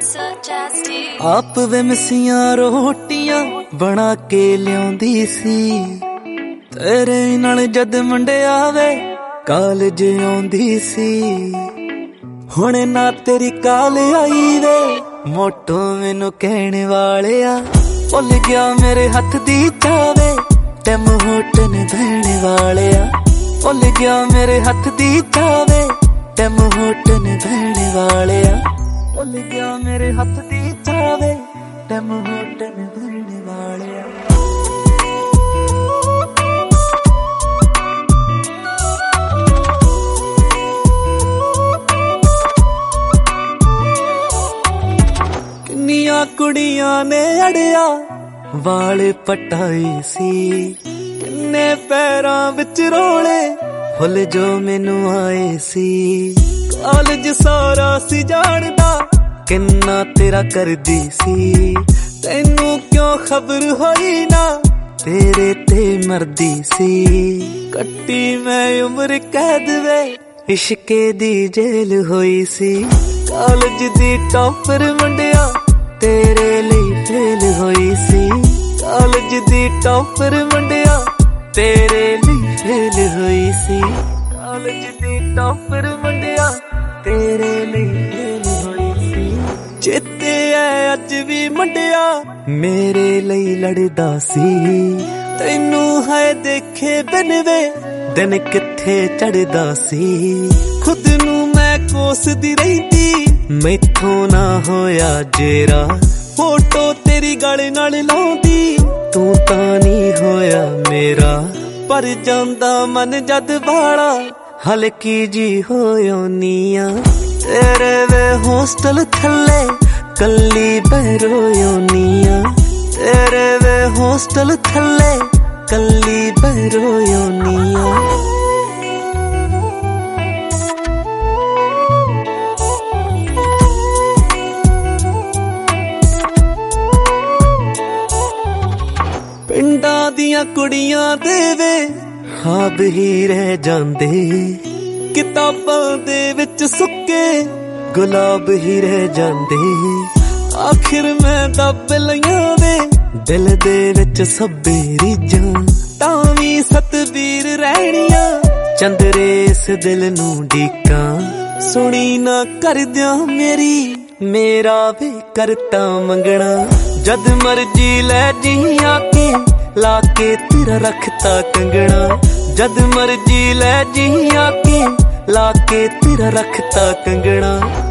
आप वे मिसियां रोटियां बना के लियाउंदी सी तेरे नाल जद मुंडिया वे कालज आउंदी सी हुण ना तेरी काल आई वे मोटो मैनू कहने वाले आ भुल गया मेरे हथ दी चावे टैम होटन बहने वाले आ भुल गया मेरे हथ दी चावे टैम होटन बहने वाले आ भुल गया मेरे हथ दी चावे टैम होटन बहने वाले आ किन्नियां कुड़ियां ने अड़िया वाले पटाई सी किन्ने पैरां विच रोले फुल जो मैनू आए सी कालज सारा सी जानदा किन्ना तेरा करदी सी तैनू क्यों खबर होई ना तेरे ते मरदी सी कट्टी मैं उम्र कैद वे इश्के दी जेल होई सी कालज दी टॉपर मुंडिया तेरे लिए फेल होई सी कालज दी टॉपर मुंडिया तेरे लिए फेल होई सी कालज दी टॉपर मुंडिया तेरे लिए फेल होई सी चेते है अज भी मुंडिया मेरे लिए लड़दा सी तैनू है देखे बिन वे दिन किथे चढ़दा सी खुद नू मैं कोसदी रहिंदी मैथों ना होया जेरा फोटो तेरी गल नाल लाउंदी तू तां नहीं होया मेरा पर जांदा मन जद बाड़ा हल्की जी होयोनिया तेरे वे हॉस्टल थल्ले कल्ली बहरोयोनिया तेरे वे हॉस्टल थल्ले कल्ली बहरोयोनिया पिंडां दियां कुड़ियां दे वे ख्वाब ही रह जांदे किताबां दे विच सुक्के गुलाब ही रह जांदे आखिर मैं दब लियां वे दिल दे विच सब्बे रीजां तावी सतबीर रहणियां चंदरे इस दिल नू डीकां सुनी ना करदियां मेरी मेरा भी करता मंगना जद मर्जी लै जी आके लाके तेरा रखता कंगना जद मर्जी लै जी आके लाके तेरा रखता कंगना।